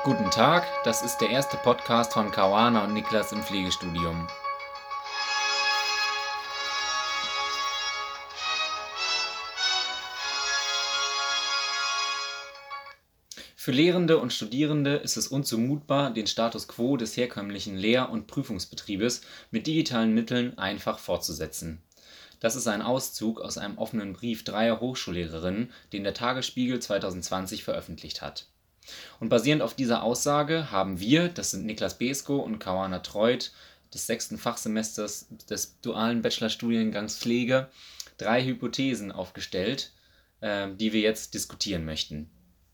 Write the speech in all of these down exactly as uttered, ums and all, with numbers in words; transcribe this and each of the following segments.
Guten Tag, das ist der erste Podcast von Caruana und Niklas im Pflegestudium. Für Lehrende und Studierende ist es unzumutbar, den Status quo des herkömmlichen Lehr- und Prüfungsbetriebes mit digitalen Mitteln einfach fortzusetzen. Das ist ein Auszug aus einem offenen Brief dreier Hochschullehrerinnen, den der Tagesspiegel zweitausendzwanzig veröffentlicht hat. Und basierend auf dieser Aussage haben wir, das sind Niklas Besko und Caruana Treut, des sechsten Fachsemesters des dualen Bachelorstudiengangs Pflege, drei Hypothesen aufgestellt, äh, die wir jetzt diskutieren möchten.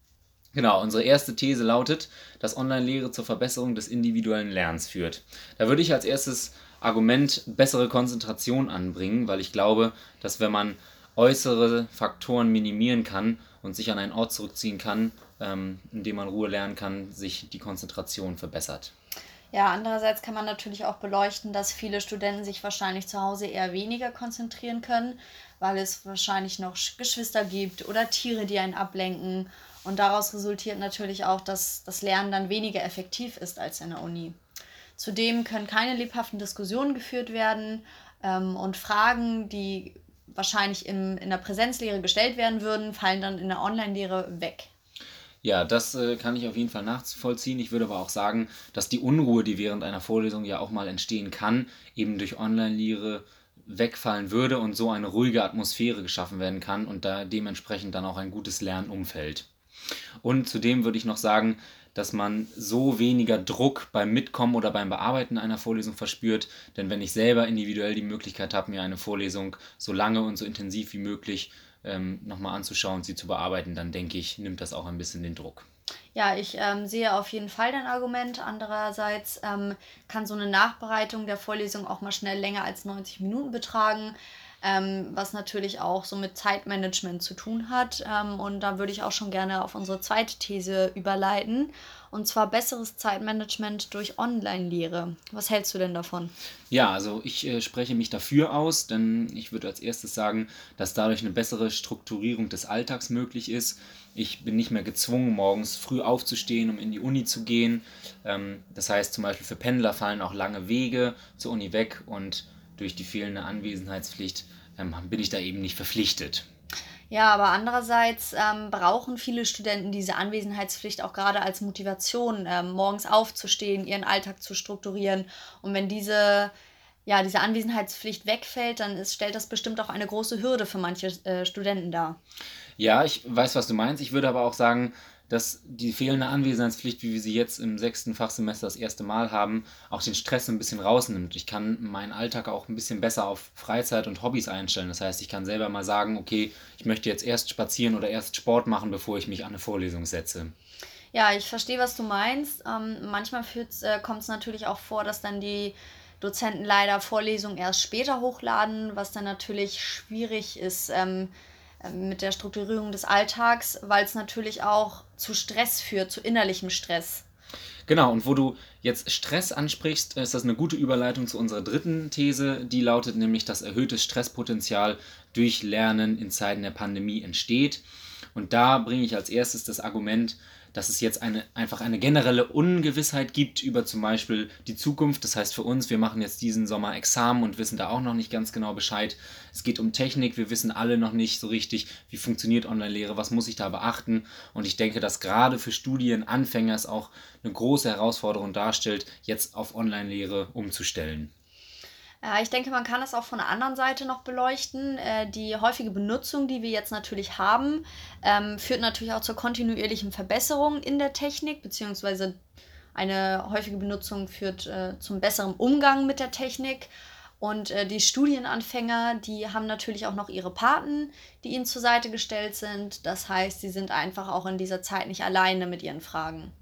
Genau, unsere erste These lautet, dass Online-Lehre zur Verbesserung des individuellen Lernens führt. Da würde ich als erstes Argument bessere Konzentration anbringen, weil ich glaube, dass wenn man äußere Faktoren minimieren kann und sich an einen Ort zurückziehen kann, ähm, in dem man Ruhe lernen kann, sich die Konzentration verbessert. Ja, andererseits kann man natürlich auch beleuchten, dass viele Studenten sich wahrscheinlich zu Hause eher weniger konzentrieren können, weil es wahrscheinlich noch Geschwister gibt oder Tiere, die einen ablenken. Und daraus resultiert natürlich auch, dass das Lernen dann weniger effektiv ist als in der Uni. Zudem können keine lebhaften Diskussionen geführt werden ähm, und Fragen, die wahrscheinlich im, in der Präsenzlehre gestellt werden würden, fallen dann in der Online-Lehre weg. Ja, das äh, kann ich auf jeden Fall nachvollziehen. Ich würde aber auch sagen, dass die Unruhe, die während einer Vorlesung ja auch mal entstehen kann, eben durch Online-Lehre wegfallen würde und so eine ruhige Atmosphäre geschaffen werden kann und da dementsprechend dann auch ein gutes Lernumfeld. Und zudem würde ich noch sagen, dass man so weniger Druck beim Mitkommen oder beim Bearbeiten einer Vorlesung verspürt, denn wenn ich selber individuell die Möglichkeit habe, mir eine Vorlesung so lange und so intensiv wie möglich ähm, nochmal anzuschauen und sie zu bearbeiten, dann denke ich, nimmt das auch ein bisschen den Druck. Ja, ich ähm, sehe auf jeden Fall dein Argument. Andererseits ähm, kann so eine Nachbereitung der Vorlesung auch mal schnell länger als neunzig Minuten betragen, ähm, was natürlich auch so mit Zeitmanagement zu tun hat. Ähm, und da würde ich auch schon gerne auf unsere zweite These überleiten, und zwar besseres Zeitmanagement durch Online-Lehre. Was hältst du denn davon? Ja, also ich äh, spreche mich dafür aus, denn ich würde als erstes sagen, dass dadurch eine bessere Strukturierung des Alltags möglich ist. Ich bin nicht mehr gezwungen, morgens früh aufzustehen, um in die Uni zu gehen. Ähm, das heißt zum Beispiel für Pendler fallen auch lange Wege zur Uni weg und durch die fehlende Anwesenheitspflicht ähm, bin ich da eben nicht verpflichtet. Ja, aber andererseits ähm, brauchen viele Studenten diese Anwesenheitspflicht auch gerade als Motivation, ähm, morgens aufzustehen, ihren Alltag zu strukturieren. Und wenn diese, ja, diese Anwesenheitspflicht wegfällt, dann ist, stellt das bestimmt auch eine große Hürde für manche äh, Studenten dar. Ja, ich weiß, was du meinst. Ich würde aber auch sagen, dass die fehlende Anwesenheitspflicht, wie wir sie jetzt im sechsten Fachsemester das erste Mal haben, auch den Stress ein bisschen rausnimmt. Ich kann meinen Alltag auch ein bisschen besser auf Freizeit und Hobbys einstellen. Das heißt, ich kann selber mal sagen, okay, ich möchte jetzt erst spazieren oder erst Sport machen, bevor ich mich an eine Vorlesung setze. Ja, ich verstehe, was du meinst. Ähm, manchmal äh, kommt es natürlich auch vor, dass dann die Dozenten leider Vorlesungen erst später hochladen, was dann natürlich schwierig ist ähm, ähm, mit der Strukturierung des Alltags, weil es natürlich auch zu Stress führt, zu innerlichem Stress. Genau, und wo du jetzt Stress ansprichst, ist das eine gute Überleitung zu unserer dritten These. Die lautet nämlich, dass erhöhtes Stresspotenzial durch Lernen in Zeiten der Pandemie entsteht. Und da bringe ich als erstes das Argument, dass es jetzt eine, einfach eine generelle Ungewissheit gibt über zum Beispiel die Zukunft. Das heißt für uns, wir machen jetzt diesen Sommer Examen und wissen da auch noch nicht ganz genau Bescheid. Es geht um Technik, wir wissen alle noch nicht so richtig, wie funktioniert Online-Lehre, was muss ich da beachten. Und ich denke, dass gerade für Studienanfänger es auch eine große Herausforderung darstellt, jetzt auf Online-Lehre umzustellen. Ja, ich denke, man kann das auch von der anderen Seite noch beleuchten. Äh, die häufige Benutzung, die wir jetzt natürlich haben, ähm, führt natürlich auch zur kontinuierlichen Verbesserung in der Technik, beziehungsweise eine häufige Benutzung führt äh, zum besseren Umgang mit der Technik. Und äh, die Studienanfänger, die haben natürlich auch noch ihre Paten, die ihnen zur Seite gestellt sind. Das heißt, sie sind einfach auch in dieser Zeit nicht alleine mit ihren Fragen.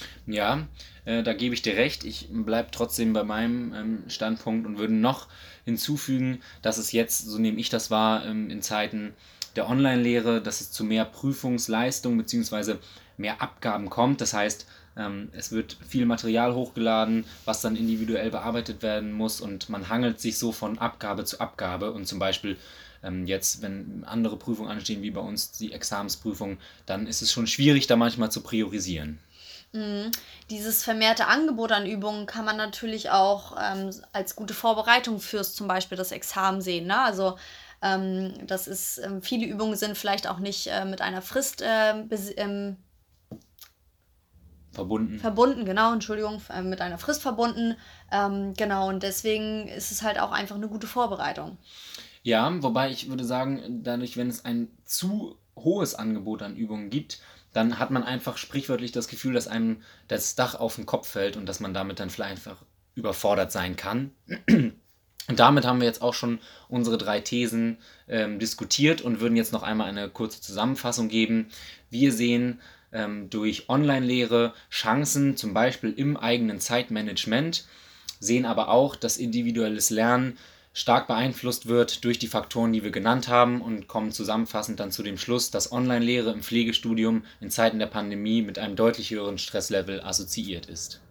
Ja, äh, da gebe ich dir recht. Ich bleibe trotzdem bei meinem ähm, Standpunkt und würde noch hinzufügen, dass es jetzt, so nehme ich das wahr, ähm, in Zeiten der Online-Lehre, dass es zu mehr Prüfungsleistung bzw. mehr Abgaben kommt. Das heißt, ähm, es wird viel Material hochgeladen, was dann individuell bearbeitet werden muss und man hangelt sich so von Abgabe zu Abgabe und zum Beispiel ähm, jetzt, wenn andere Prüfungen anstehen, wie bei uns die Examensprüfung, dann ist es schon schwierig, da manchmal zu priorisieren. Mhm. Dieses vermehrte Angebot an Übungen kann man natürlich auch ähm, als gute Vorbereitung fürs zum Beispiel das Examen sehen. Ne? Also ähm, das ist, ähm, viele Übungen sind vielleicht auch nicht äh, mit einer Frist ähm, bes- ähm, Verbunden. verbunden, genau, Entschuldigung, äh, mit einer Frist verbunden. Ähm, genau, und deswegen ist es halt auch einfach eine gute Vorbereitung. Ja, wobei ich würde sagen, dadurch, wenn es ein zu hohes Angebot an Übungen gibt, dann hat man einfach sprichwörtlich das Gefühl, dass einem das Dach auf den Kopf fällt und dass man damit dann vielleicht einfach überfordert sein kann. Und damit haben wir jetzt auch schon unsere drei Thesen ähm, diskutiert und würden jetzt noch einmal eine kurze Zusammenfassung geben. Wir sehen ähm, durch Online-Lehre Chancen, zum Beispiel im eigenen Zeitmanagement, sehen aber auch, dass individuelles Lernen stark beeinflusst wird durch die Faktoren, die wir genannt haben, und kommen zusammenfassend dann zu dem Schluss, dass Online-Lehre im Pflegestudium in Zeiten der Pandemie mit einem deutlich höheren Stresslevel assoziiert ist.